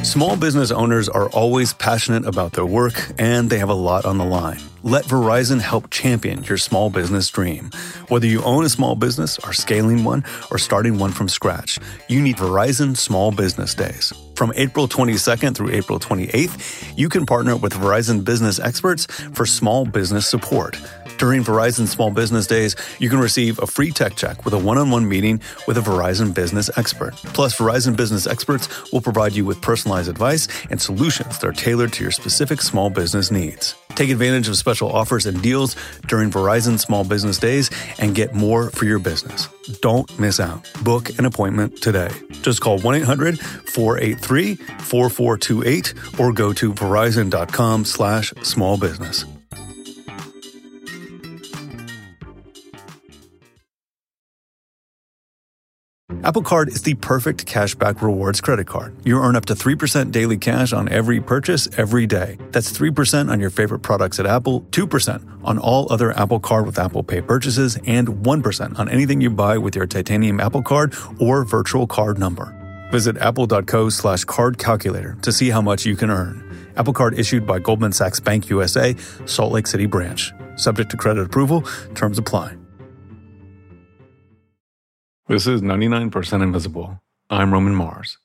Small business owners are always passionate about their work, and they have a lot on the line. Let Verizon help champion your small business dream. Whether you own a small business, are scaling one, or starting one from scratch, you need Verizon Small Business Days. From April 22nd through April 28th, you can partner with Verizon business experts for small business support. During Verizon Small Business Days, you can receive a free tech check with a one-on-one meeting with a Verizon business expert. Plus, Verizon business experts will provide you with personalized advice and solutions that are tailored to your specific small business needs. Take advantage of special offers and deals during Verizon Small Business Days and get more for your business. Don't miss out. Book an appointment today. Just call 1-800-483-4428 or go to verizon.com/smallbusiness. Apple Card is the perfect cashback rewards credit card. You earn up to 3% daily cash on every purchase every day. That's 3% on your favorite products at Apple, 2% on all other Apple Card with Apple Pay purchases, and 1% on anything you buy with your titanium Apple Card or virtual card number. Visit apple.co/card calculator to see how much you can earn. Apple Card issued by Goldman Sachs Bank USA, Salt Lake City branch. Subject to credit approval. Terms apply. This is 99% Invisible. I'm Roman Mars.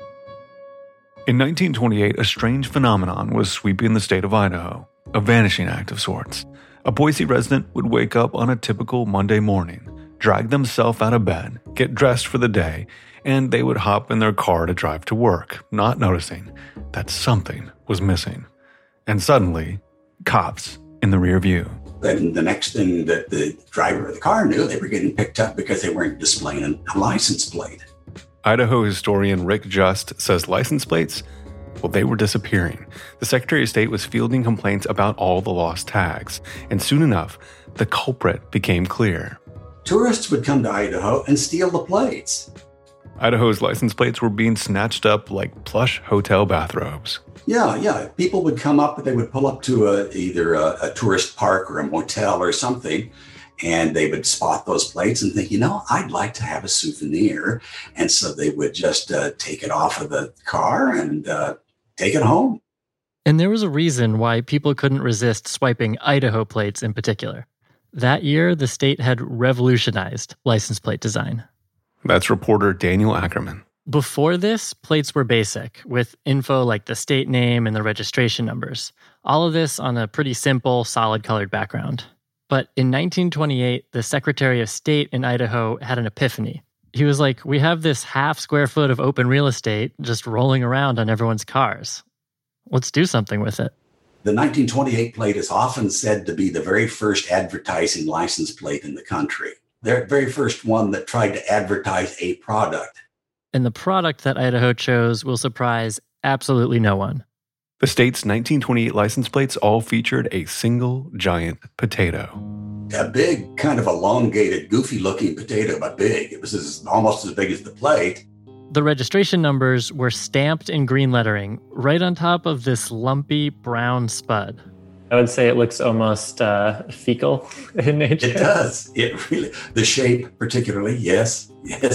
In 1928, a strange phenomenon was sweeping the state of Idaho, a vanishing act of sorts. A Boise resident would wake up on a typical Monday morning, drag themselves out of bed, get dressed for the day, and they would hop in their car to drive to work, not noticing that something was missing. And suddenly, cops in the rear view. Then the next thing that the driver of the car knew, they were getting picked up because they weren't displaying a license plate. Idaho historian Rick Just says license plates, well, they were disappearing. The Secretary of State was fielding complaints about all the lost tags, and soon enough, the culprit became clear. Tourists would come to Idaho and steal the plates. Idaho's license plates were being snatched up like plush hotel bathrobes. Yeah. People would come up, they would pull up to either a tourist park or a motel or something, and they would spot those plates and think, I'd like to have a souvenir. And so they would just take it off of the car and take it home. And there was a reason why people couldn't resist swiping Idaho plates in particular. That year, the state had revolutionized license plate design. That's reporter Daniel Ackerman. Before this, plates were basic, with info like the state name and the registration numbers. All of this on a pretty simple, solid-colored background. But in 1928, the Secretary of State in Idaho had an epiphany. He was like, we have this half square foot of open real estate just rolling around on everyone's cars. Let's do something with it. The 1928 plate is often said to be the very first advertising license plate in the country. The very first one that tried to advertise a product. And the product that Idaho chose will surprise absolutely no one. The state's 1928 license plates all featured a single giant potato. A big, kind of elongated, goofy-looking potato, but big. It was almost as big as the plate. The registration numbers were stamped in green lettering right on top of this lumpy brown spud. I would say it looks almost fecal in nature. It does. It really, the shape particularly, yes.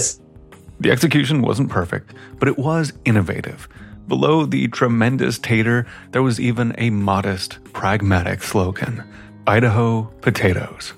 The execution wasn't perfect, but it was innovative. Below the tremendous tater, there was even a modest, pragmatic slogan: Idaho potatoes.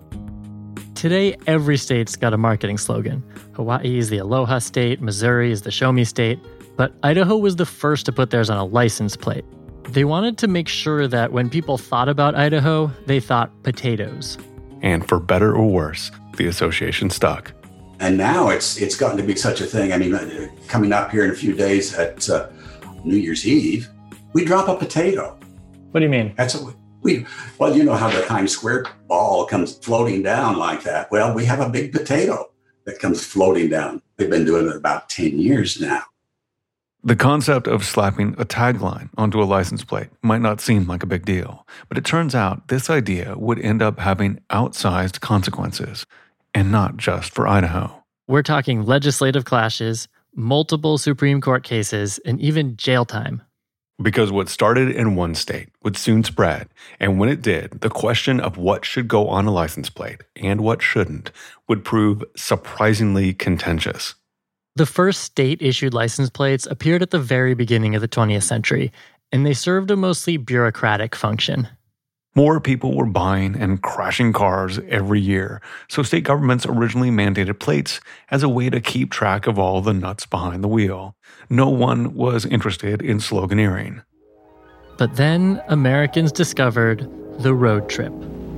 Today, every state's got a marketing slogan. Hawaii is the Aloha State, Missouri is the Show Me State, but Idaho was the first to put theirs on a license plate. They wanted to make sure that when people thought about Idaho, they thought potatoes. And for better or worse, the association stuck. And now it's gotten to be such a thing. I mean, coming up here in a few days at New Year's Eve, we drop a potato. What do you mean? That's what well, you know how the Times Square ball comes floating down like that. Well, we have a big potato that comes floating down. They've been doing it about 10 years now. The concept of slapping a tagline onto a license plate might not seem like a big deal, but it turns out this idea would end up having outsized consequences, and not just for Idaho. We're talking legislative clashes, multiple Supreme Court cases, and even jail time. Because what started in one state would soon spread, and when it did, the question of what should go on a license plate and what shouldn't would prove surprisingly contentious. The first state-issued license plates appeared at the very beginning of the 20th century, and they served a mostly bureaucratic function. More people were buying and crashing cars every year, so state governments originally mandated plates as a way to keep track of all the nuts behind the wheel. No one was interested in sloganeering. But then Americans discovered the road trip.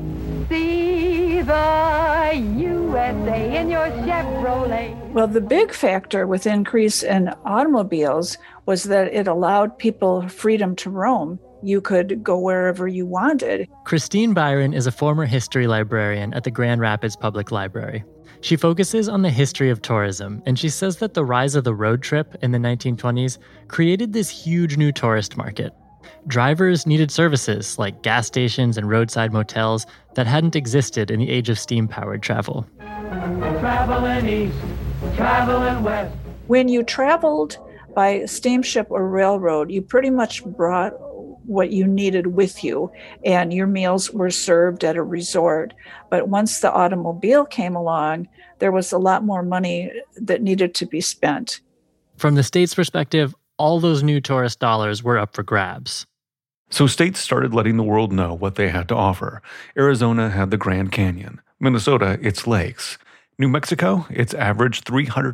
See the USA in your Chevrolet. Well, the big factor with increase in automobiles was that it allowed people freedom to roam. You could go wherever you wanted. Christine Byron is a former history librarian at the Grand Rapids Public Library. She focuses on the history of tourism, and she says that the rise of the road trip in the 1920s created this huge new tourist market. Drivers needed services like gas stations and roadside motels that hadn't existed in the age of steam-powered travel. Traveling east, traveling west. When you traveled by steamship or railroad, you pretty much brought what you needed with you, and your meals were served at a resort. But once the automobile came along, there was a lot more money that needed to be spent. From the state's perspective, all those new tourist dollars were up for grabs. So states started letting the world know what they had to offer. Arizona had the Grand Canyon, Minnesota, its lakes. New Mexico, its average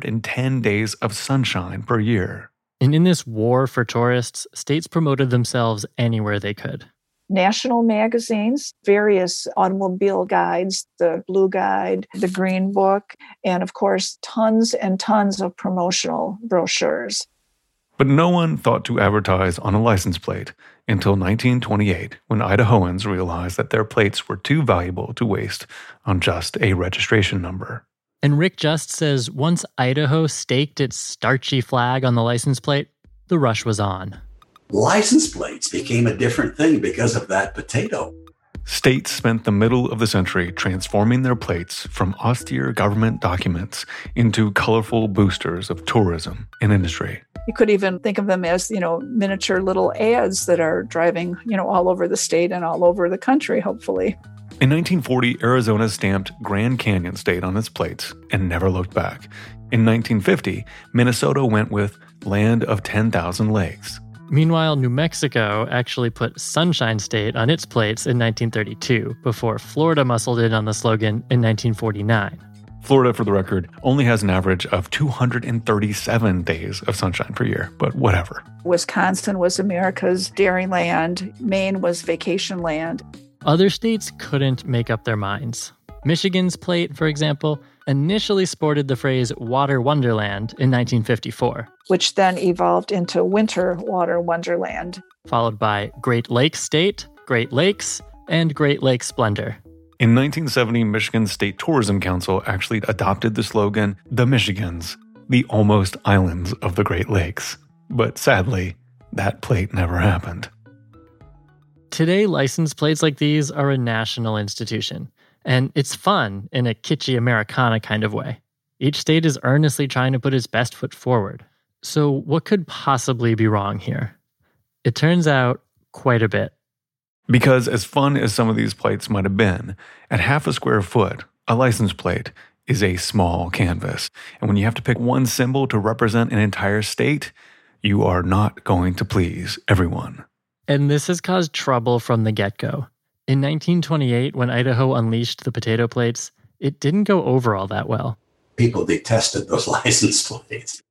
310 days of sunshine per year. And in this war for tourists, states promoted themselves anywhere they could. National magazines, various automobile guides, the Blue Guide, the Green Book, and of course, tons and tons of promotional brochures. But no one thought to advertise on a license plate until 1928, when Idahoans realized that their plates were too valuable to waste on just a registration number. And Rick Just says once Idaho staked its starchy flag on the license plate, the rush was on. License plates became a different thing because of that potato. States spent the middle of the century transforming their plates from austere government documents into colorful boosters of tourism and industry. You could even think of them as, miniature little ads that are driving, all over the state and all over the country, hopefully. In 1940, Arizona stamped Grand Canyon State on its plates and never looked back. In 1950, Minnesota went with Land of 10,000 Lakes. Meanwhile, New Mexico actually put Sunshine State on its plates in 1932, before Florida muscled in on the slogan in 1949. Florida, for the record, only has an average of 237 days of sunshine per year, but whatever. Wisconsin was America's dairy land. Maine was vacation land. Other states couldn't make up their minds. Michigan's plate, for example, initially sported the phrase Water Wonderland in 1954. Which then evolved into Winter Water Wonderland. Followed by Great Lakes State, Great Lakes, and Great Lakes Splendor. In 1970, Michigan's State Tourism Council actually adopted the slogan, the Michigans, the almost islands of the Great Lakes. But sadly, that plate never happened. Today, license plates like these are a national institution, and it's fun in a kitschy Americana kind of way. Each state is earnestly trying to put its best foot forward. So what could possibly be wrong here? It turns out quite a bit. Because as fun as some of these plates might have been, at half a square foot, a license plate is a small canvas. And when you have to pick one symbol to represent an entire state, you are not going to please everyone. And this has caused trouble from the get-go. In 1928, when Idaho unleashed the potato plates, it didn't go over all that well. People detested those license plates.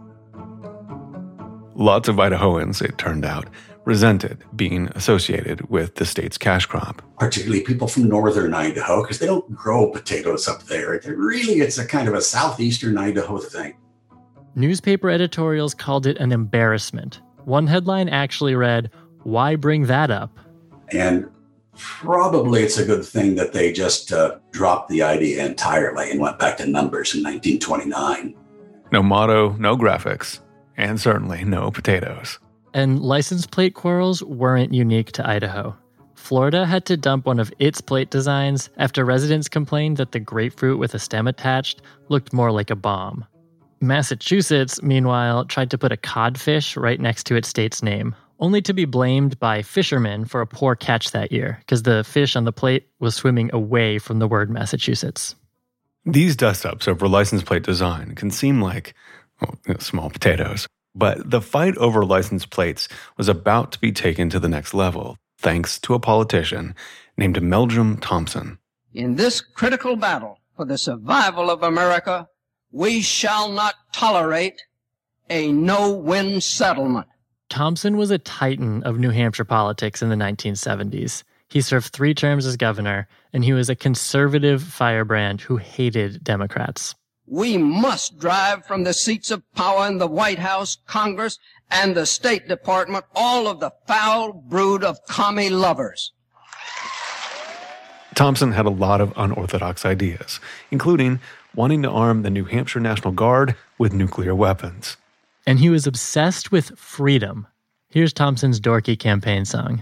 Lots of Idahoans, it turned out, resented being associated with the state's cash crop. Particularly people from northern Idaho, because they don't grow potatoes up there. It's a kind of a southeastern Idaho thing. Newspaper editorials called it an embarrassment. One headline actually read, "Why bring that up?" And probably it's a good thing that they just dropped the idea entirely and went back to numbers in 1929. No motto, no graphics, and certainly no potatoes. And license plate quarrels weren't unique to Idaho. Florida had to dump one of its plate designs after residents complained that the grapefruit with a stem attached looked more like a bomb. Massachusetts, meanwhile, tried to put a codfish right next to its state's name, only to be blamed by fishermen for a poor catch that year, because the fish on the plate was swimming away from the word Massachusetts. These dust-ups over license plate design can seem like small potatoes. But the fight over license plates was about to be taken to the next level, thanks to a politician named Meldrum Thompson. In this critical battle for the survival of America, we shall not tolerate a no-win settlement. Thompson was a titan of New Hampshire politics in the 1970s. He served 3 terms as governor, and he was a conservative firebrand who hated Democrats. We must drive from the seats of power in the White House, Congress, and the State Department all of the foul brood of commie lovers. Thompson had a lot of unorthodox ideas, including wanting to arm the New Hampshire National Guard with nuclear weapons. And he was obsessed with freedom. Here's Thompson's dorky campaign song.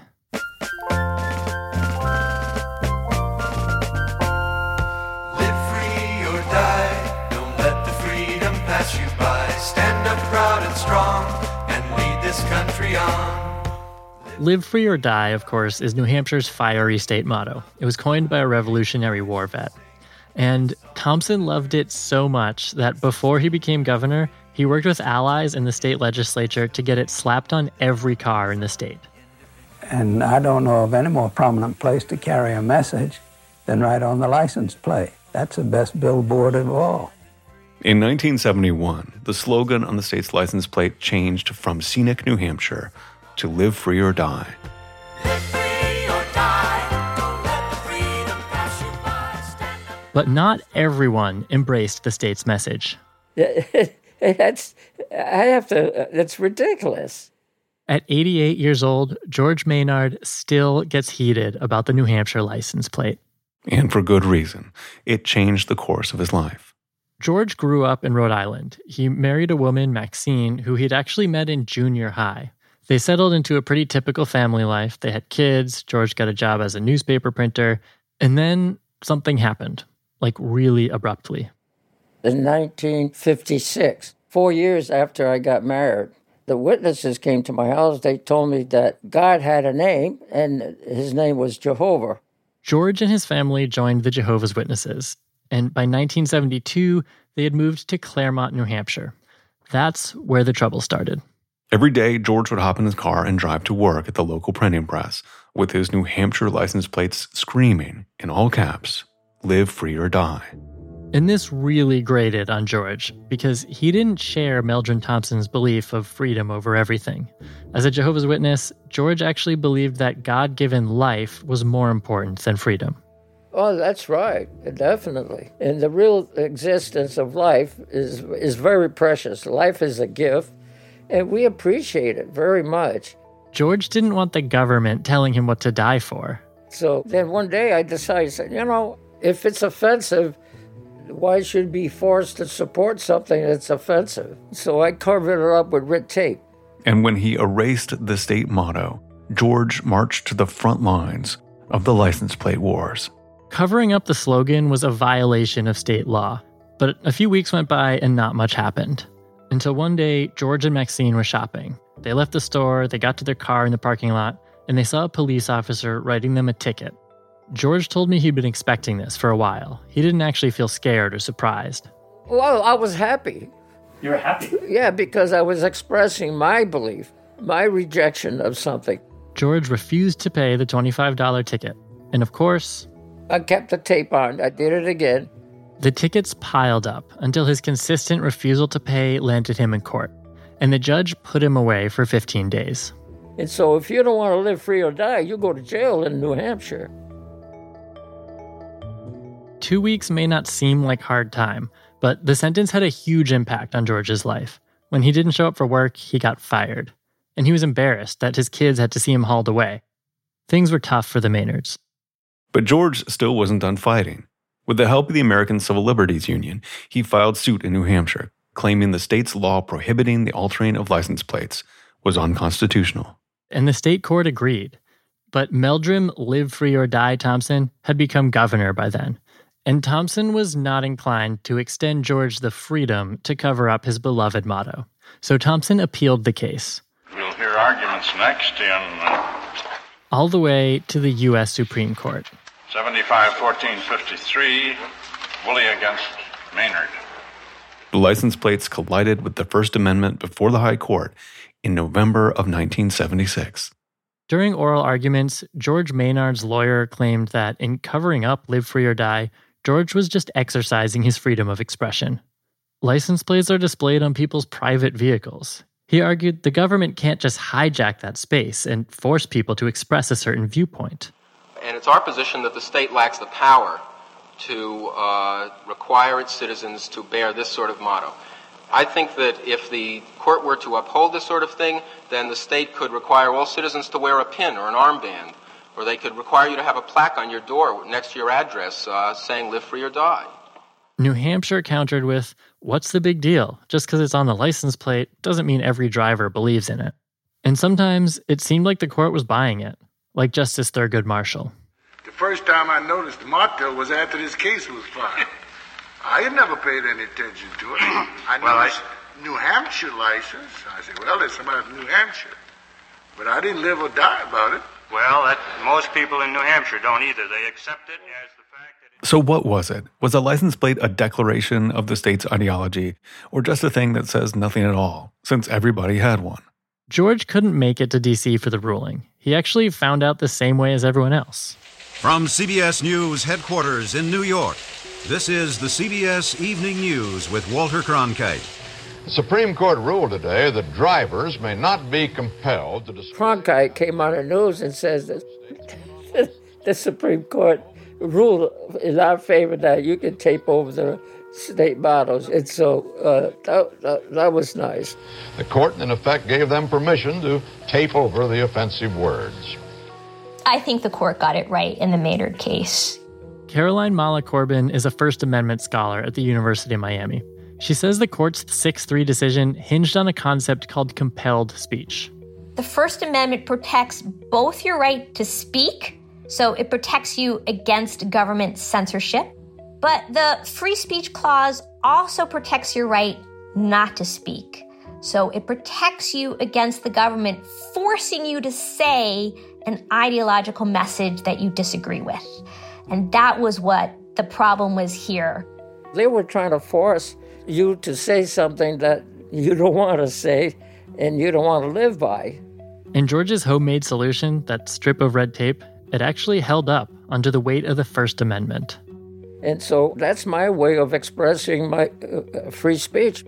Live Free or Die, of course, is New Hampshire's fiery state motto. It was coined by a Revolutionary War vet. And Thompson loved it so much that before he became governor, he worked with allies in the state legislature to get it slapped on every car in the state. And I don't know of any more prominent place to carry a message than right on the license plate. That's the best billboard of all. In 1971, the slogan on the state's license plate changed from Scenic New Hampshire to Live Free or Die. Live free or die. Don't let the freedom pass you by. Stand up. But not everyone embraced the state's message. That's ridiculous. At 88 years old, George Maynard still gets heated about the New Hampshire license plate. And for good reason. It changed the course of his life. George grew up in Rhode Island. He married a woman, Maxine, who he'd actually met in junior high. They settled into a pretty typical family life. They had kids. George got a job as a newspaper printer. And then something happened, like really abruptly. In 1956, 4 years after I got married, the witnesses came to my house. They told me that God had a name, and his name was Jehovah. George and his family joined the Jehovah's Witnesses. And by 1972, they had moved to Claremont, New Hampshire. That's where the trouble started. Every day, George would hop in his car and drive to work at the local printing press with his New Hampshire license plates screaming, in all caps, Live Free or Die. And this really grated on George because he didn't share Meldrum Thompson's belief of freedom over everything. As a Jehovah's Witness, George actually believed that God-given life was more important than freedom. Oh, that's right, definitely. And the real existence of life is very precious. Life is a gift, and we appreciate it very much. George didn't want the government telling him what to die for. So then one day I decided, if it's offensive, why should be forced to support something that's offensive? So I covered it up with red tape. And when he erased the state motto, George marched to the front lines of the license plate wars. Covering up the slogan was a violation of state law, but a few weeks went by and not much happened. Until one day, George and Maxine were shopping. They left the store, they got to their car in the parking lot, and they saw a police officer writing them a ticket. George told me he'd been expecting this for a while. He didn't actually feel scared or surprised. Well, I was happy. You were happy? Yeah, because I was expressing my belief, my rejection of something. George refused to pay the $25 ticket. And of course, I kept the tape on. I did it again. The tickets piled up until his consistent refusal to pay landed him in court. And the judge put him away for 15 days. And so if you don't want to live free or die, you go to jail in New Hampshire. 2 weeks may not seem like hard time, but the sentence had a huge impact on George's life. When he didn't show up for work, he got fired. And he was embarrassed that his kids had to see him hauled away. Things were tough for the Maynards. But George still wasn't done fighting. With the help of the American Civil Liberties Union, he filed suit in New Hampshire, claiming the state's law prohibiting the altering of license plates was unconstitutional. And the state court agreed. But Meldrum Live Free or Die Thompson had become governor by then. And Thompson was not inclined to extend George the freedom to cover up his beloved motto. So Thompson appealed the case. We'll hear arguments next in all the way to the U.S. Supreme Court. 75-14-53, Woolley against Maynard. The license plates collided with the First Amendment before the High Court in November of 1976. During oral arguments, George Maynard's lawyer claimed that in covering up Live Free or Die, George was just exercising his freedom of expression. License plates are displayed on people's private vehicles. He argued the government can't just hijack that space and force people to express a certain viewpoint. And it's our position that the state lacks the power to require its citizens to bear this sort of motto. I think that if the court were to uphold this sort of thing, then the state could require all citizens to wear a pin or an armband, or they could require you to have a plaque on your door next to your address saying "Live Free or Die." New Hampshire countered with, what's the big deal? Just because it's on the license plate doesn't mean every driver believes in it. And sometimes it seemed like the court was buying it, like Justice Thurgood Marshall. The first time I noticed the motto was after this case was filed. I had never paid any attention to it. I noticed New Hampshire license. I said, well, there's somebody from New Hampshire. But I didn't live or die about it. Well, most people in New Hampshire don't either. They accept it as the fact that So what was it? Was a license plate a declaration of the state's ideology, or just a thing that says nothing at all, since everybody had one? George couldn't make it to D.C. for the ruling. He actually found out the same way as everyone else. From CBS News headquarters in New York, this is the CBS Evening News with Walter Cronkite. The Supreme Court ruled today that drivers may not be compelled to display... Cronkite came on the news and says that the Supreme Court ruled in our favor that you can tape over the state mottos. And so that was nice. The court, in effect, gave them permission to tape over the offensive words. I think the court got it right in the Maynard case. Caroline Mala Corbin is a First Amendment scholar at the University of Miami. She says the court's 6-3 decision hinged on a concept called compelled speech. The First Amendment protects both your right to speak, so it protects you against government censorship, but the free speech clause also protects your right not to speak. So it protects you against the government forcing you to say an ideological message that you disagree with. And that was what the problem was here. They were trying to force you to say something that you don't want to say and you don't want to live by. And George's homemade solution, that strip of red tape, it actually held up under the weight of the First Amendment. And so that's my way of expressing my free speech.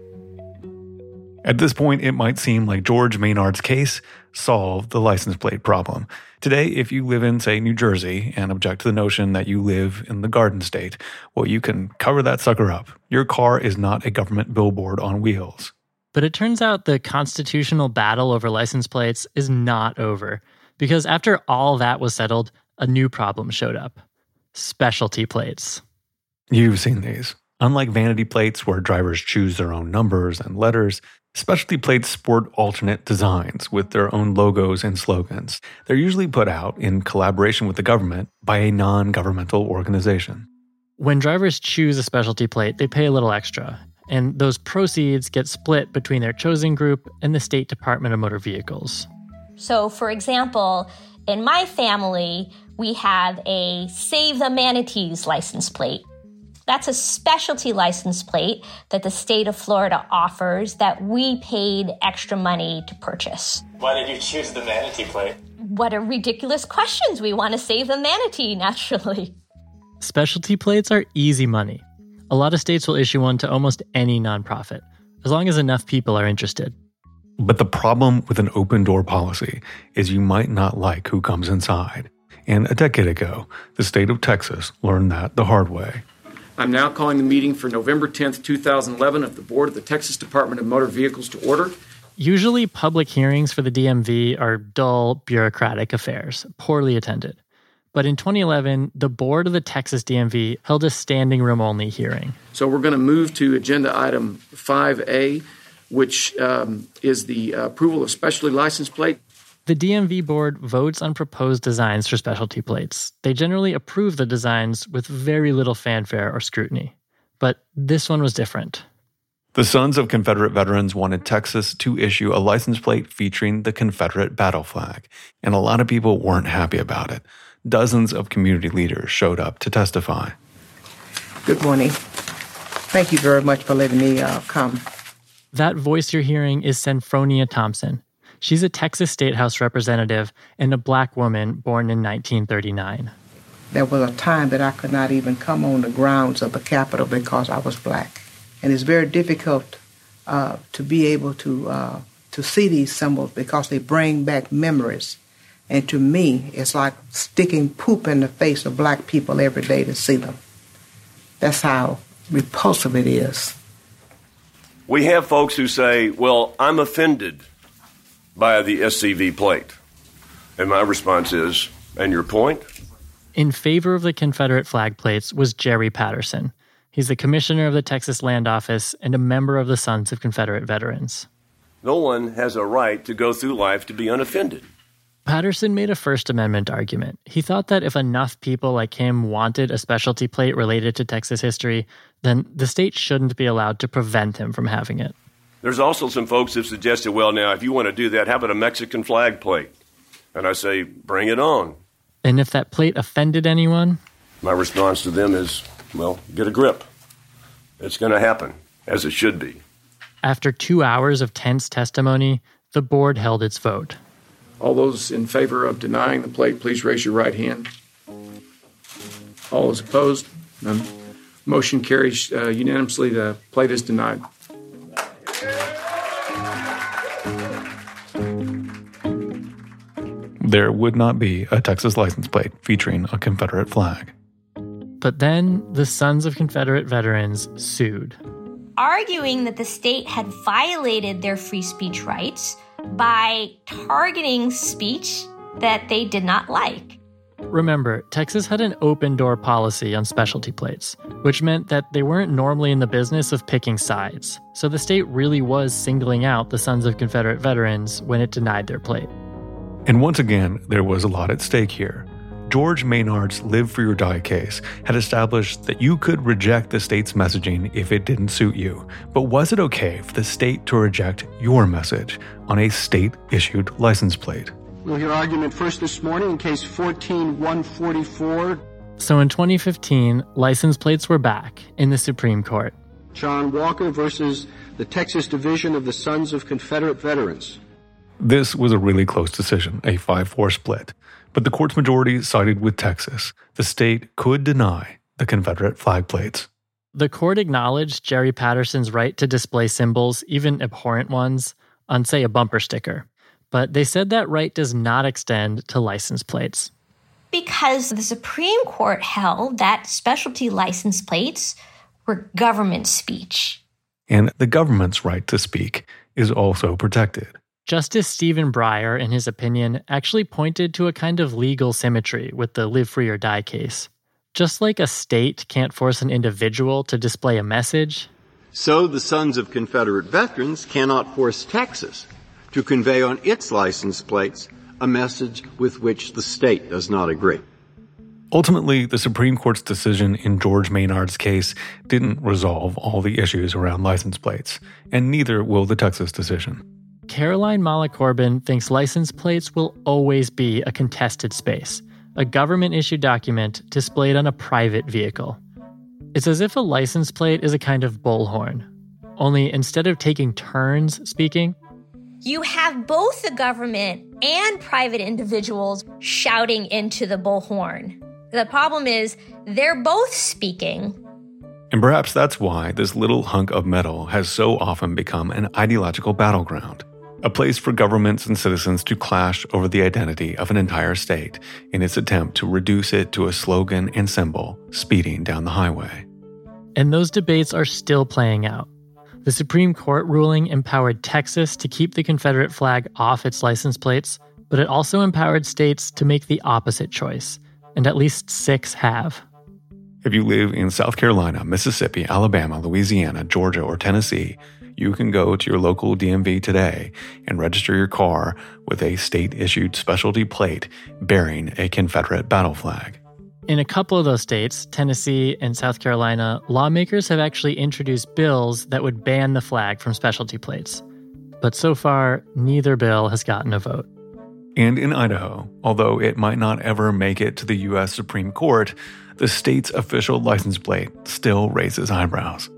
At this point, it might seem like George Maynard's case solved the license plate problem. Today, if you live in, say, New Jersey and object to the notion that you live in the Garden State, well, you can cover that sucker up. Your car is not a government billboard on wheels. But it turns out the constitutional battle over license plates is not over, because after all that was settled, a new problem showed up. Specialty plates. You've seen these. Unlike vanity plates where drivers choose their own numbers and letters, specialty plates sport alternate designs with their own logos and slogans. They're usually put out in collaboration with the government by a non-governmental organization. When drivers choose a specialty plate, they pay a little extra, and those proceeds get split between their chosen group and the State Department of Motor Vehicles. So, for example, in my family, we have a Save the Manatees license plate. That's a specialty license plate that the state of Florida offers that we paid extra money to purchase. Why did you choose the manatee plate? What a ridiculous questions. We want to save the manatee, naturally. Specialty plates are easy money. A lot of states will issue one to almost any nonprofit, as long as enough people are interested. But the problem with an open-door policy is you might not like who comes inside. And a decade ago, the state of Texas learned that the hard way. I'm now calling the meeting for November 10th, 2011 of the Board of the Texas Department of Motor Vehicles to order. Usually, public hearings for the DMV are dull, bureaucratic affairs, poorly attended. But in 2011, the board of the Texas DMV held a standing room-only hearing. So we're going to move to agenda item 5A, which is the approval of specialty license plate. The DMV board votes on proposed designs for specialty plates. They generally approve the designs with very little fanfare or scrutiny. But this one was different. The Sons of Confederate Veterans wanted Texas to issue a license plate featuring the Confederate battle flag, and a lot of people weren't happy about it. Dozens of community leaders showed up to testify. Good morning. Thank you very much for letting me come. That voice you're hearing is Senfronia Thompson. She's a Texas State House representative and a Black woman born in 1939. There was a time that I could not even come on the grounds of the Capitol because I was Black. And it's very difficult to be able to see these symbols because they bring back memories. And to me, it's like sticking poop in the face of Black people every day to see them. That's how repulsive it is. We have folks who say, well, I'm offended by the SCV plate. And my response is, and your point? In favor of the Confederate flag plates was Jerry Patterson. He's the commissioner of the Texas Land Office and a member of the Sons of Confederate Veterans. No one has a right to go through life to be unoffended. Patterson made a First Amendment argument. He thought that if enough people like him wanted a specialty plate related to Texas history, then the state shouldn't be allowed to prevent him from having it. There's also some folks who've suggested, well, now, if you want to do that, how about a Mexican flag plate? And I say, bring it on. And if that plate offended anyone? My response to them is, well, get a grip. It's going to happen, as it should be. After 2 hours of tense testimony, the board held its vote. All those in favor of denying the plate, please raise your right hand. All those opposed? None. Motion carries unanimously. The plate is denied. There would not be a Texas license plate featuring a Confederate flag. But then the Sons of Confederate Veterans sued, arguing that the state had violated their free speech rights by targeting speech that they did not like. Remember, Texas had an open-door policy on specialty plates, which meant that they weren't normally in the business of picking sides. So the state really was singling out the Sons of Confederate Veterans when it denied their plate. And once again, there was a lot at stake here. George Maynard's Live Free or Die case had established that you could reject the state's messaging if it didn't suit you. But was it okay for the state to reject your message on a state-issued license plate? We'll hear argument first this morning in case 14-144. So in 2015, license plates were back in the Supreme Court. John Walker versus the Texas Division of the Sons of Confederate Veterans. This was a really close decision, a 5-4 split. But the court's majority sided with Texas. The state could deny the Confederate flag plates. The court acknowledged Jerry Patterson's right to display symbols, even abhorrent ones, on, say, a bumper sticker. But they said that right does not extend to license plates. Because the Supreme Court held that specialty license plates were government speech. And the government's right to speak is also protected. Justice Stephen Breyer, in his opinion, actually pointed to a kind of legal symmetry with the Live Free or Die case. Just like a state can't force an individual to display a message, so the Sons of Confederate Veterans cannot force Texas to convey on its license plates a message with which the state does not agree. Ultimately, the Supreme Court's decision in George Maynard's case didn't resolve all the issues around license plates, and neither will the Texas decision. Caroline Mala Corbin thinks license plates will always be a contested space, a government-issued document displayed on a private vehicle. It's as if a license plate is a kind of bullhorn, only instead of taking turns speaking, you have both the government and private individuals shouting into the bullhorn. The problem is they're both speaking. And perhaps that's why this little hunk of metal has so often become an ideological battleground. A place for governments and citizens to clash over the identity of an entire state in its attempt to reduce it to a slogan and symbol speeding down the highway. And those debates are still playing out. The Supreme Court ruling empowered Texas to keep the Confederate flag off its license plates, but it also empowered states to make the opposite choice, and at least 6 have. If you live in South Carolina, Mississippi, Alabama, Louisiana, Georgia, or Tennessee, you can go to your local DMV today and register your car with a state-issued specialty plate bearing a Confederate battle flag. In a couple of those states, Tennessee and South Carolina, lawmakers have actually introduced bills that would ban the flag from specialty plates. But so far, neither bill has gotten a vote. And in Idaho, although it might not ever make it to the U.S. Supreme Court, the state's official license plate still raises eyebrows.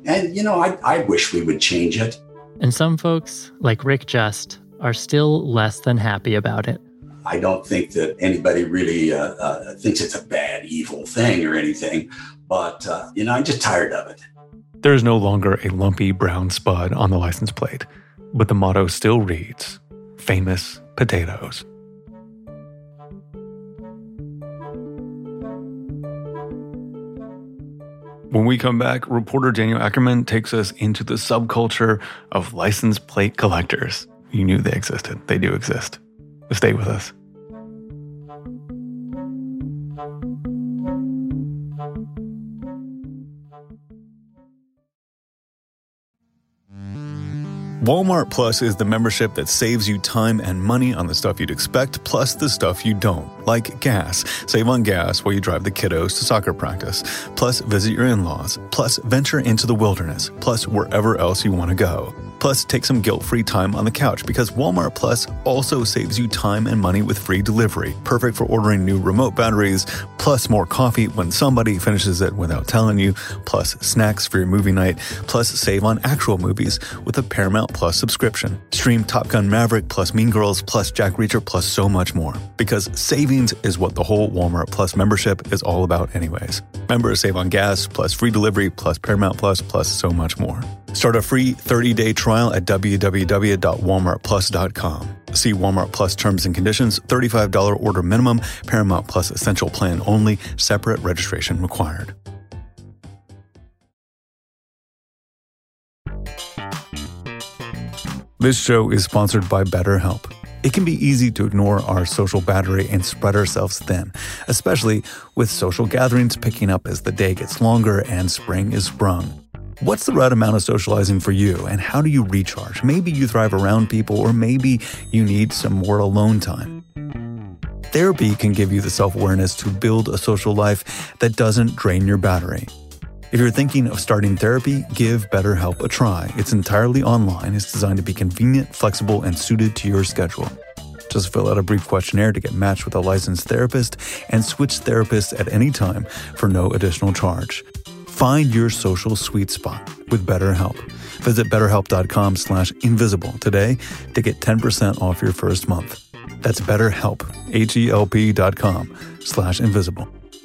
And, I wish we would change it. And some folks, like Rick Just, are still less than happy about it. I don't think that anybody really thinks it's a bad, evil thing or anything. But, I'm just tired of it. There is no longer a lumpy brown spud on the license plate, but the motto still reads, Famous Potatoes. When we come back, reporter Daniel Ackerman takes us into the subculture of license plate collectors. You knew they existed. They do exist. Stay with us. Walmart Plus is the membership that saves you time and money on the stuff you'd expect, plus the stuff you don't, like gas. Save on gas while you drive the kiddos to soccer practice, plus visit your in-laws, plus venture into the wilderness, plus wherever else you want to go. Plus, take some guilt-free time on the couch because Walmart Plus also saves you time and money with free delivery. Perfect for ordering new remote batteries, plus more coffee when somebody finishes it without telling you, plus snacks for your movie night, plus save on actual movies with a Paramount Plus subscription. Stream Top Gun Maverick, plus Mean Girls, plus Jack Reacher, plus so much more. Because savings is what the whole Walmart Plus membership is all about anyways. Members save on gas, plus free delivery, plus Paramount Plus, plus so much more. Start a free 30-day trial at www.walmartplus.com. See Walmart Plus terms and conditions, $35 order minimum, Paramount Plus essential plan only, separate registration required. This show is sponsored by BetterHelp. It can be easy to ignore our social battery and spread ourselves thin, especially with social gatherings picking up as the day gets longer and spring is sprung. What's the right amount of socializing for you, and how do you recharge? Maybe you thrive around people, or maybe you need some more alone time. Therapy can give you the self-awareness to build a social life that doesn't drain your battery. If you're thinking of starting therapy, give BetterHelp a try. It's entirely online. It's designed to be convenient, flexible, and suited to your schedule. Just fill out a brief questionnaire to get matched with a licensed therapist and switch therapists at any time for no additional charge. Find your social sweet spot with BetterHelp. Visit BetterHelp.com /invisible today to get 10% off your first month. That's BetterHelp, HELP.com /invisible.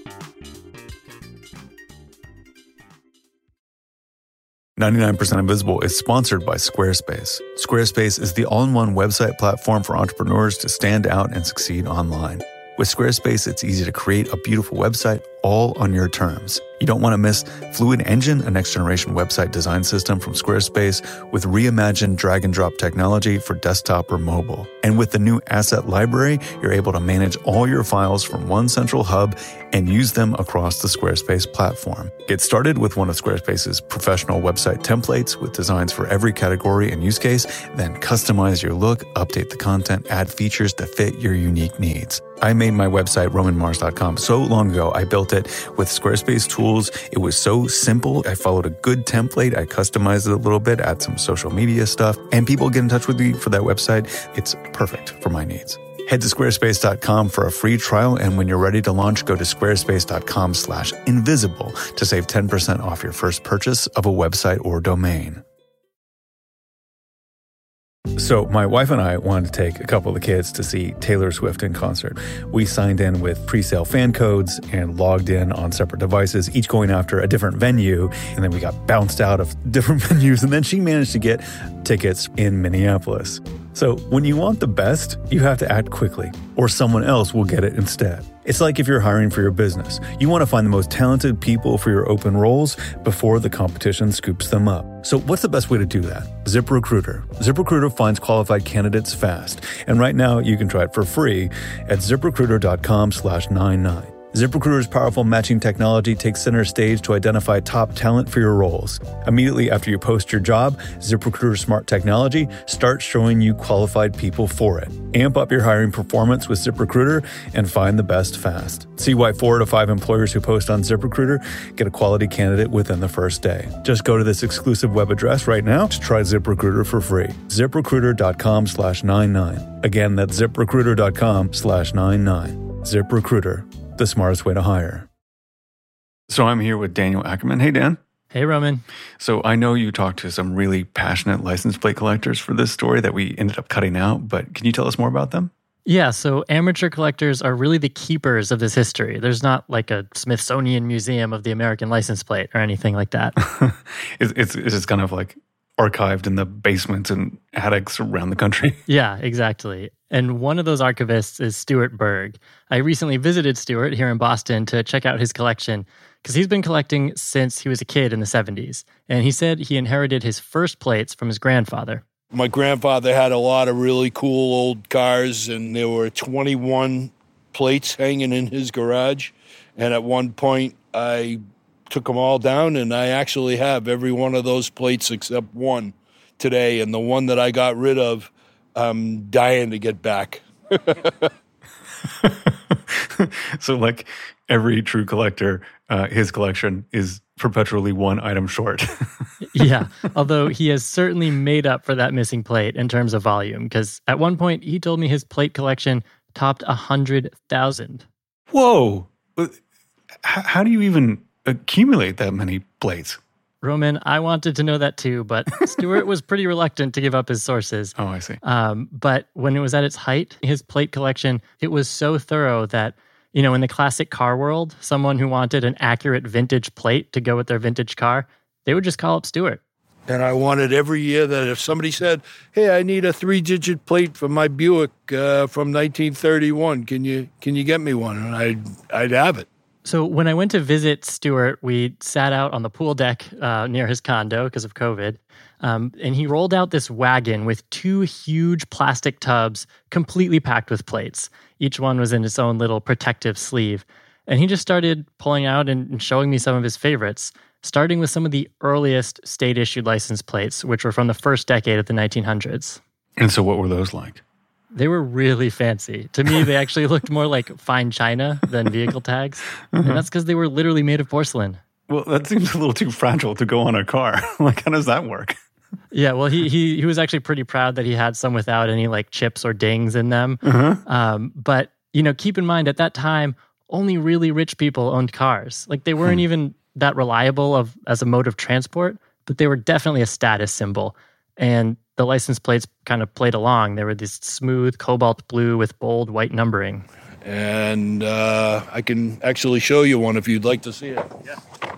"99% Invisible" is sponsored by Squarespace. Squarespace is the all-in-one website platform for entrepreneurs to stand out and succeed online. With Squarespace, it's easy to create a beautiful website all on your terms. You don't want to miss Fluid Engine, a next-generation website design system from Squarespace with reimagined drag-and-drop technology for desktop or mobile. And with the new Asset Library, you're able to manage all your files from one central hub and use them across the Squarespace platform. Get started with one of Squarespace's professional website templates with designs for every category and use case, then customize your look, update the content, add features to fit your unique needs. I made my website, RomanMars.com, so long ago. I built it with Squarespace tools. It was so simple. I followed a good template. I customized it a little bit, add some social media stuff, and people get in touch with me for that website. It's perfect for my needs. Head to squarespace.com for a free trial, and when you're ready to launch, go to squarespace.com/invisible to save 10% off your first purchase of a website or domain. So my wife and I wanted to take a couple of the kids to see Taylor Swift in concert. We signed in with pre-sale fan codes and logged in on separate devices, each going after a different venue. And then we got bounced out of different venues. And then she managed to get tickets in Minneapolis. So when you want the best, you have to act quickly, or someone else will get it instead. It's like if you're hiring for your business. You want to find the most talented people for your open roles before the competition scoops them up. So what's the best way to do that? ZipRecruiter. ZipRecruiter finds qualified candidates fast. And right now you can try it for free at ZipRecruiter.com/99. ZipRecruiter's powerful matching technology takes center stage to identify top talent for your roles. Immediately after you post your job, ZipRecruiter's smart technology starts showing you qualified people for it. Amp up your hiring performance with ZipRecruiter and find the best fast. See why 4 out of 5 employers who post on ZipRecruiter get a quality candidate within the first day. Just go to this exclusive web address right now to try ZipRecruiter for free. ZipRecruiter.com/99. Again, that's ZipRecruiter.com/99. ZipRecruiter, the smartest way to hire. So I'm here with Daniel Ackerman. Hey, Dan. Hey, Roman. So I know you talked to some really passionate license plate collectors for this story that we ended up cutting out, but can you tell us more about them? Yeah, so amateur collectors are really the keepers of this history. There's not like a Smithsonian Museum of the American license plate or anything like that. It's just kind of like archived in the basements and attics around the country. Yeah, exactly. And one of those archivists is Stuart Berg. I recently visited Stuart here in Boston to check out his collection because he's been collecting since he was a kid in the 70s. And he said he inherited his first plates from his grandfather. My grandfather had a lot of really cool old cars, and there were 21 plates hanging in his garage. And at one point, I took them all down, and I actually have every one of those plates except one today. And the one that I got rid of, I'm dying to get back. So like every true collector, his collection is perpetually one item short. Yeah, although he has certainly made up for that missing plate in terms of volume, because at one point he told me his plate collection topped 100,000. Whoa! How do you even accumulate that many plates? Roman, I wanted to know that too, but Stuart was pretty reluctant to give up his sources. Oh, I see. But when it was at its height, his plate collection, it was so thorough that, you know, in the classic car world, someone who wanted an accurate vintage plate to go with their vintage car, they would just call up Stuart. And I wanted every year that if somebody said, hey, I need a 3-digit plate for my Buick from 1931, can you get me one? And I'd have it. So when I went to visit Stuart, we sat out on the pool deck near his condo because of COVID. And he rolled out this wagon with 2 huge plastic tubs completely packed with plates. Each one was in its own little protective sleeve. And he just started pulling out and showing me some of his favorites, starting with some of the earliest state-issued license plates, which were from the first decade of the 1900s. And so what were those like? They were really fancy. To me, they actually looked more like fine china than vehicle tags. And that's because they were literally made of porcelain. Well, that seems a little too fragile to go on a car. Like, how does that work? Yeah, well, he was actually pretty proud that he had some without any like chips or dings in them. But, you know, keep in mind at that time, only really rich people owned cars. Like they weren't even that reliable as a mode of transport, but they were definitely a status symbol. And the license plates kind of played along. They were this smooth cobalt blue with bold white numbering. And I can actually show you one if you'd like to see it. Yeah.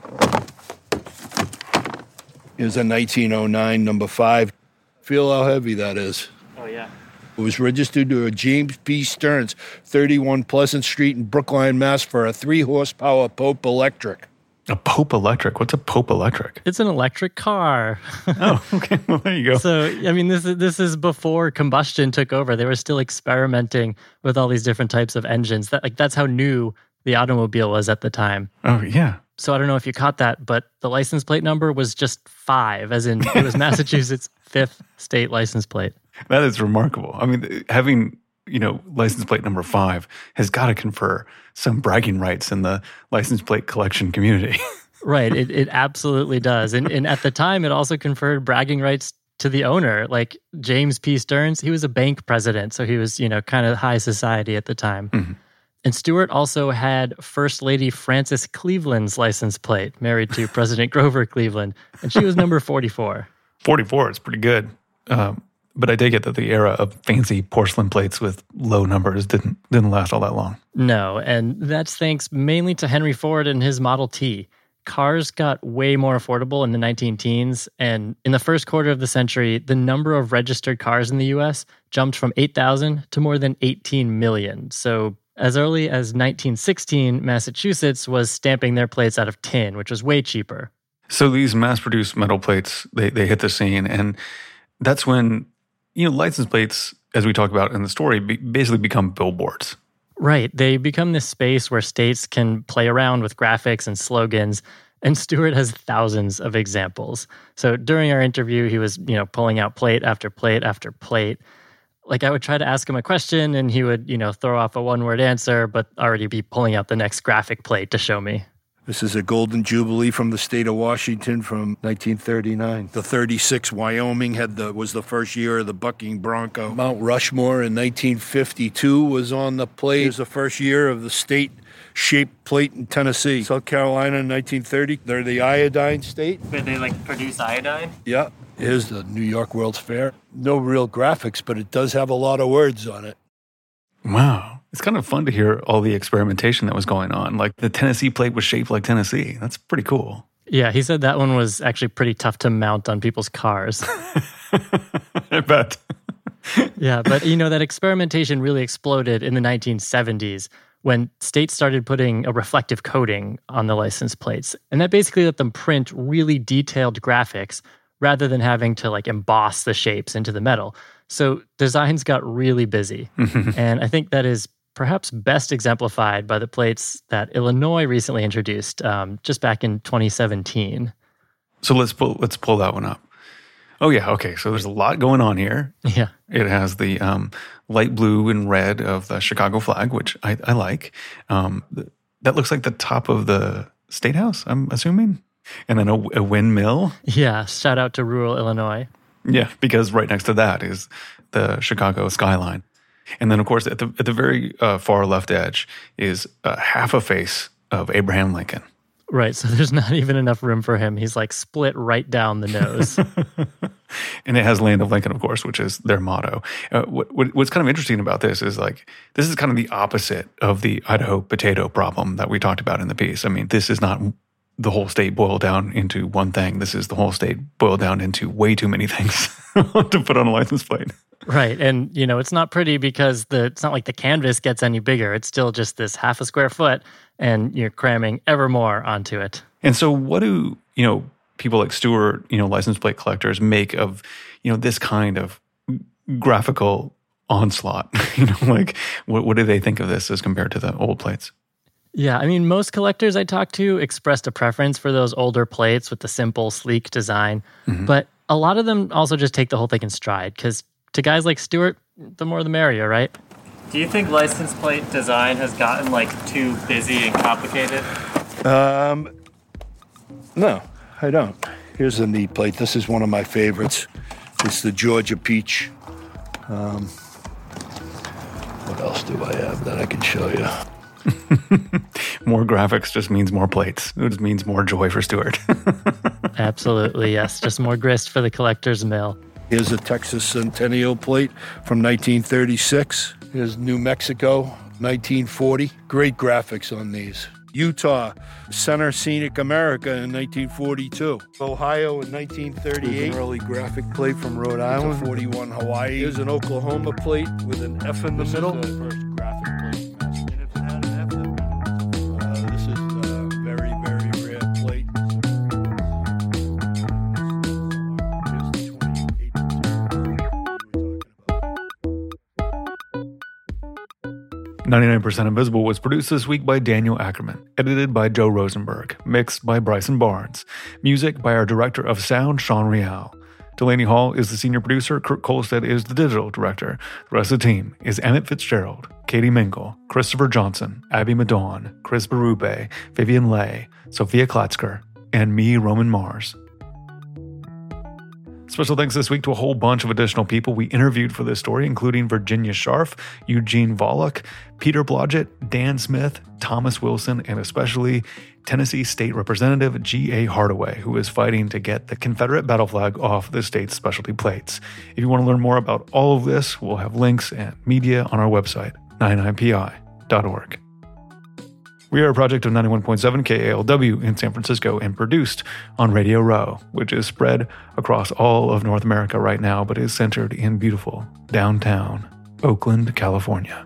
Here's a 1909 number 5. Feel how heavy that is. Oh, yeah. It was registered to a James P. Stearns, 31 Pleasant Street in Brookline, Mass. for a 3-horsepower Pope Electric. A Pope Electric? What's a Pope Electric? It's an electric car. Oh, okay. Well, there you go. So, I mean, this is before combustion took over. They were still experimenting with all these different types of engines. That's how new the automobile was at the time. Oh, yeah. So I don't know if you caught that, but the license plate number was just 5, as in it was Massachusetts' 5th state license plate. That is remarkable. I mean, having, you know, license plate number 5 has got to confer some bragging rights in the license plate collection community. Right. It absolutely does. And at the time, it also conferred bragging rights to the owner. Like James P. Stearns, he was a bank president, so he was, you know, kind of high society at the time. Mm-hmm. And Stuart also had First Lady Frances Cleveland's license plate, married to President Grover Cleveland, and she was number 44. 44 is pretty good. But I take it that the era of fancy porcelain plates with low numbers didn't last all that long. No, and that's thanks mainly to Henry Ford and his Model T. Cars got way more affordable in the 19-teens, and in the first quarter of the century, the number of registered cars in the U.S. jumped from 8,000 to more than 18 million. So as early as 1916, Massachusetts was stamping their plates out of tin, which was way cheaper. So these mass-produced metal plates, they hit the scene, and that's when, you know, license plates, as we talk about in the story, basically become billboards. Right. They become this space where states can play around with graphics and slogans, and Stuart has thousands of examples. So during our interview, he was, you know, pulling out plate after plate after plate. Like I would try to ask him a question and he would, you know, throw off a one-word answer, but already be pulling out the next graphic plate to show me. This is a Golden Jubilee from the state of Washington from 1939. The 36 Wyoming was the first year of the bucking bronco. Mount Rushmore in 1952 was on the plate. It was the first year of the state-shaped plate in Tennessee. South Carolina in 1930, they're the iodine state. But they produce iodine? Yeah. Here's the New York World's Fair. No real graphics, but it does have a lot of words on it. Wow. It's kind of fun to hear all the experimentation that was going on. Like the Tennessee plate was shaped like Tennessee. That's pretty cool. Yeah, he said that one was actually pretty tough to mount on people's cars. I bet. Yeah, but that experimentation really exploded in the 1970s when states started putting a reflective coating on the license plates. And that basically let them print really detailed graphics rather than having to emboss the shapes into the metal. So designs got really busy. And I think that is perhaps best exemplified by the plates that Illinois recently introduced just back in 2017. So let's pull that one up. Oh yeah, okay. So there's a lot going on here. Yeah. It has the light blue and red of the Chicago flag, which I like. That looks like the top of the State House, I'm assuming. And then a windmill. Yeah, shout out to rural Illinois. Yeah, because right next to that is the Chicago skyline. And then, of course, at the very far left edge is half a face of Abraham Lincoln. Right, so there's not even enough room for him. He's split right down the nose. And it has Land of Lincoln, of course, which is their motto. What's kind of interesting about this is this is kind of the opposite of the Idaho potato problem that we talked about in the piece. I mean, this is not the whole state boiled down into one thing. This is the whole state boiled down into way too many things to put on a license plate. Right. And, it's not pretty because it's not like the canvas gets any bigger. It's still just this half a square foot and you're cramming ever more onto it. And so what do, people like Stuart, license plate collectors make of, this kind of graphical onslaught? What do they think of this as compared to the old plates? Yeah, I mean, most collectors I talked to expressed a preference for those older plates with the simple, sleek design. Mm-hmm. But a lot of them also just take the whole thing in stride because to guys like Stuart, the more the merrier, right? Do you think license plate design has gotten too busy and complicated? No, I don't. Here's a neat plate. This is one of my favorites. It's the Georgia Peach. What else do I have that I can show you? More graphics just means more plates. It just means more joy for Stuart. Absolutely, yes. Just more grist for the collector's mill. Here's a Texas Centennial plate from 1936. Here's New Mexico, 1940. Great graphics on these. Utah, Center Scenic America in 1942. Ohio in 1938. Here's an early graphic plate from Rhode Island. 41 Hawaii. Here's an Oklahoma plate with an F in the middle. This is the first graphic plate. And if it had an F in the middle, this is a very, very rare plate. 99% Invisible was produced this week by Daniel Ackerman, edited by Joe Rosenberg, mixed by Bryson Barnes, music by our director of sound, Sean Real. Delaney Hall is the senior producer, Kurt Kolstad is the digital director. The rest of the team is Emmett Fitzgerald, Katie Mingle, Christopher Johnson, Abby Madon, Chris Berube, Vivian Lay, Sophia Klatzker, and me, Roman Mars. Special thanks this week to a whole bunch of additional people we interviewed for this story, including Virginia Scharf, Eugene Volokh, Peter Blodgett, Dan Smith, Thomas Wilson, and especially Tennessee State Representative G.A. Hardaway, who is fighting to get the Confederate battle flag off the state's specialty plates. If you want to learn more about all of this, we'll have links and media on our website, 99pi.org. We are a project of 91.7 KALW in San Francisco and produced on Radio Row, which is spread across all of North America right now, but is centered in beautiful downtown Oakland, California.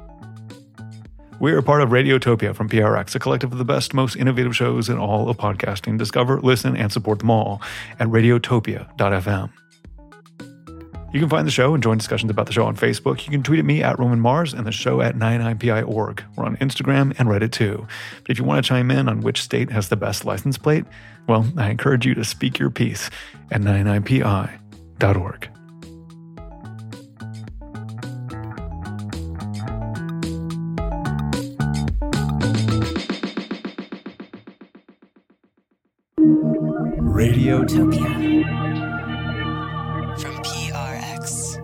We are part of Radiotopia from PRX, a collective of the best, most innovative shows in all of podcasting. Discover, listen, and support them all at radiotopia.fm. You can find the show and join discussions about the show on Facebook. You can tweet at me at Roman Mars and the show at 99pi.org. We're on Instagram and Reddit too. But if you want to chime in on which state has the best license plate, well, I encourage you to speak your piece at 99pi.org. Radiotopia. From PRX.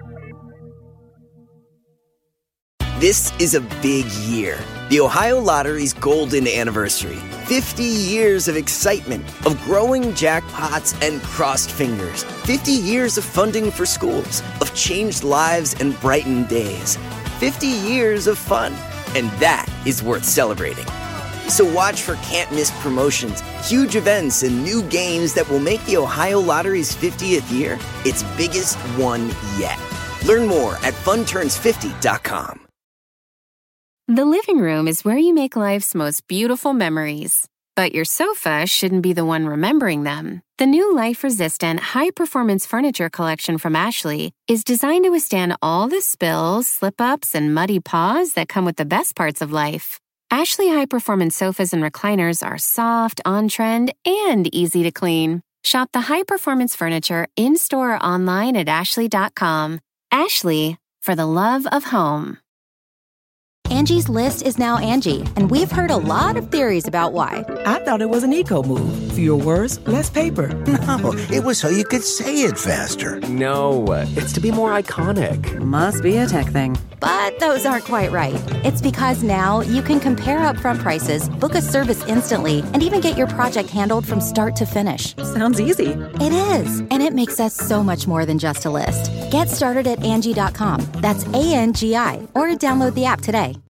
This is a big year. The Ohio Lottery's golden anniversary. 50 years of excitement, of growing jackpots and crossed fingers. 50 years of funding for schools, of changed lives and brightened days. 50 years of fun, and that is worth celebrating. So watch for can't-miss promotions, huge events, and new games that will make the Ohio Lottery's 50th year its biggest one yet. Learn more at funturns50.com. The living room is where you make life's most beautiful memories. But your sofa shouldn't be the one remembering them. The new life-resistant, high-performance furniture collection from Ashley is designed to withstand all the spills, slip-ups, and muddy paws that come with the best parts of life. Ashley high-performance sofas and recliners are soft, on-trend, and easy to clean. Shop the high-performance furniture in-store or online at ashley.com. Ashley, for the love of home. Angie's List is now Angie, and we've heard a lot of theories about why. I thought it was an eco move. Fewer words, less paper. No, it was so you could say it faster. No, it's to be more iconic. Must be a tech thing. But those aren't quite right. It's because now you can compare upfront prices, book a service instantly, and even get your project handled from start to finish. Sounds easy. It is, and it makes us so much more than just a list. Get started at Angie.com. That's ANGI, or download the app today.